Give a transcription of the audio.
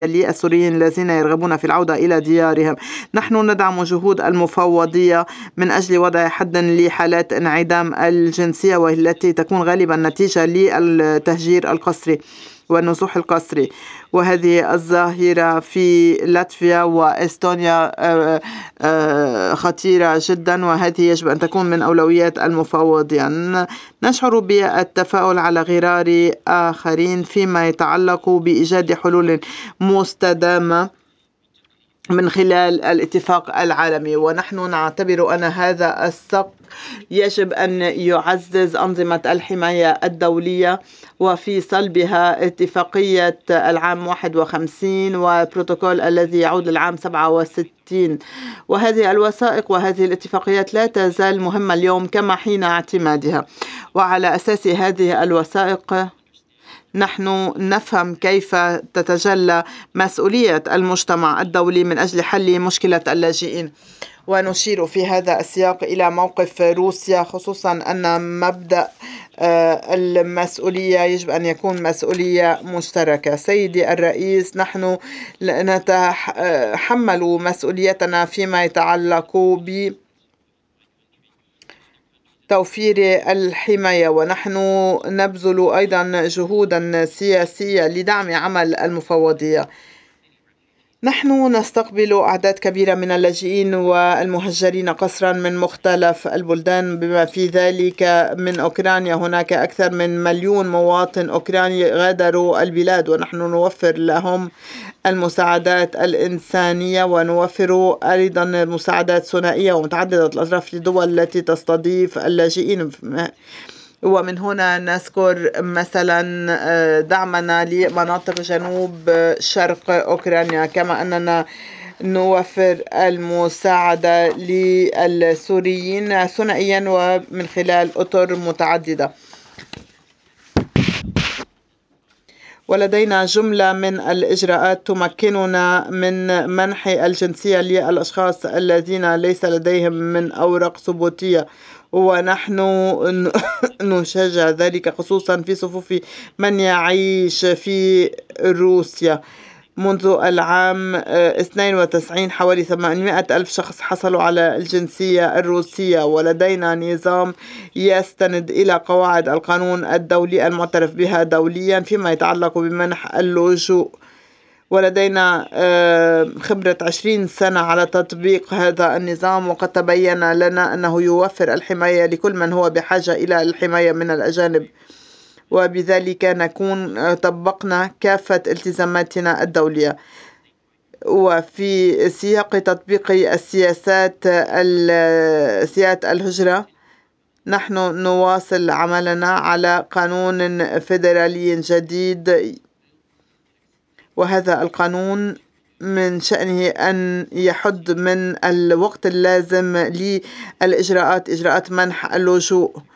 للسوريين الذين يرغبون في العودة إلى ديارهم. نحن ندعم جهود المفوضية من أجل وضع حد لحالات انعدام الجنسية، والتي تكون غالبا نتيجة للتهجير القسري والنزوح القسري. وهذه الظاهرة في لاتفيا وإستونيا خطيرة جدا، وهذه يجب أن تكون من أولويات المفوضية. نشعر بالتفاؤل على غرار آخرين فيما يتعلق بإيجاد حلول مستدامة من خلال الاتفاق العالمي، ونحن نعتبر أن هذا السقف يجب أن يعزز أنظمة الحماية الدولية، وفي صلبها اتفاقية العام 51 وبروتوكول الذي يعود للعام 67. وهذه الوثائق وهذه الاتفاقيات لا تزال مهمة اليوم كما حين اعتمادها. وعلى أساس هذه الوثائق نحن نفهم كيف تتجلى مسؤولية المجتمع الدولي من أجل حل مشكلة اللاجئين. ونشير في هذا السياق إلى موقف روسيا، خصوصا أن مبدأ المسؤولية يجب أن يكون مسؤولية مشتركة. سيدي الرئيس، نحن نتحمل مسؤوليتنا فيما يتعلق توفير الحماية، ونحن نبذل أيضا جهودا سياسية لدعم عمل المفوضية. نحن نستقبل أعداد كبيرة من اللاجئين والمهجرين قسرا من مختلف البلدان، بما في ذلك من أوكرانيا. هناك أكثر من 1,000,000 مواطن أوكراني غادروا البلاد، ونحن نوفر لهم المساعدات الإنسانية، ونوفر أيضا مساعدات ثنائية ومتعددة الأطراف للدول التي تستضيف اللاجئين. ومن هنا نذكر مثلا دعمنا لمناطق جنوب شرق أوكرانيا، كما أننا نوفر المساعدة للسوريين ثنائيا ومن خلال أطر متعددة. ولدينا جملة من الإجراءات تمكننا من منح الجنسية للأشخاص الذين ليس لديهم من أوراق ثبوتية، ونحن نشجع ذلك خصوصا في صفوف من يعيش في روسيا. منذ العام 92 حوالي 800 ألف شخص حصلوا على الجنسية الروسية، ولدينا نظام يستند إلى قواعد القانون الدولي المعترف بها دوليا فيما يتعلق بمنح اللجوء. ولدينا خبرة 20 سنة على تطبيق هذا النظام، وقد تبين لنا أنه يوفر الحماية لكل من هو بحاجة إلى الحماية من الأجانب، وبذلك نكون طبقنا كافة التزاماتنا الدولية. وفي سياق تطبيق سياسات الهجرة، نحن نواصل عملنا على قانون فيدرالي جديد، وهذا القانون من شأنه أن يحد من الوقت اللازم للإجراءات، إجراءات منح اللجوء.